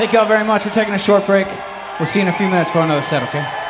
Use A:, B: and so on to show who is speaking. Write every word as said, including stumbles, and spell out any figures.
A: Thank you all very much. We're taking a short break. We'll see you in a few minutes for another set, okay?